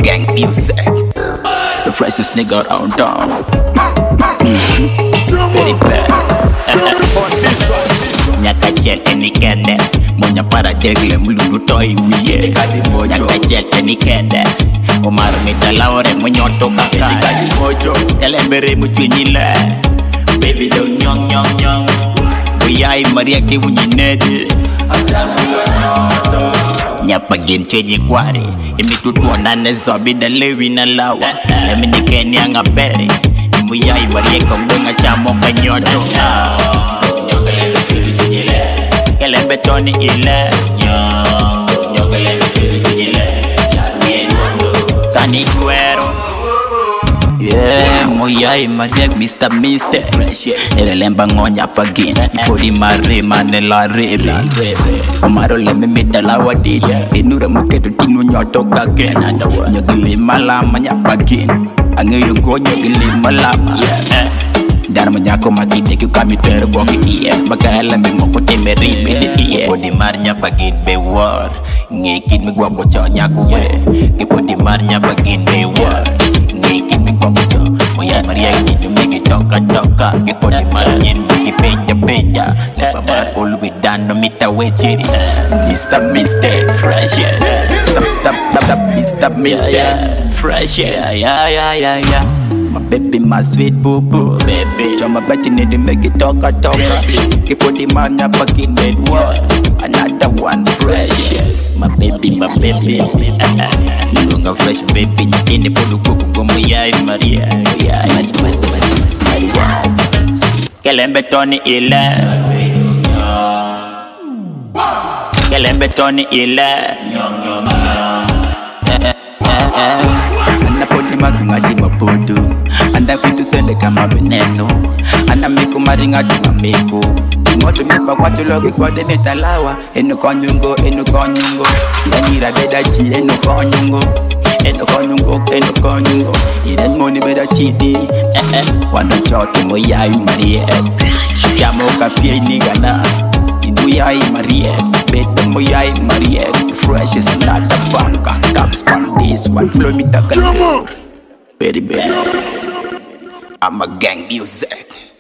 gang music. The freshest nigga around town. Very bad. Nyaka chete ni kende Monya para degle mlundu toi wiye Nyaka chete ni kende Omar mitalaore monyoto kaka Telembere mchunyile Baby do nyong nyong nyong Uyai maria kibu nyinedi Nyapa game chenye kwari Imitutua nane zobi da lewi na lawa Nemi nikeni anga peri Imuyai maria kongdunga chamo kanyoto Kelembe toni ile Tani cuero Yeah, moyai mariek Mr. Fresh Erelemba ngonya pagin Ipodi mare manela rere Omaro leme medala wadile Inura muketu tinu nyoto kagen Nyogili malama nyapagin Angeyo go nyogili malama Dara manyako makite ki kamitero boki iye Bagala mi moko temeri bede iye Podi marnya pagin be war Ngekin mi guapo cho nyaku we Kipodi marnya pagin be war Ngekin mi guapo cho Moya maria ini jumegi toka toka Kipodi marnya biki peja peja Lepa mar ulwi dano mita we chiri Mr. Fresh Stop Mr. Fresh Yeah My baby, my sweet boo-boo Baby Choma bachi need to make it talka Keep on the man ya fucking dead one Another one fresh My baby Lunga fresh baby Nyekene polu kuku gomu yai Maria Kelembe toni ile Kelembe toni ile Anapodi magunga di mapodo Anda fitu sende kama veneno Ana miku maringa di mamiko Imoto mipa watu logi kwa dene talawa Eno konyungo Yanira beda chi eno konyungo Iren moni beda chidi Wanda choto mo yai marie Jamo kapie nigana Inu yai marie Beta mo yai marie Fresh is another banka Caps on this one Flow me taka Very bad I'm a gang music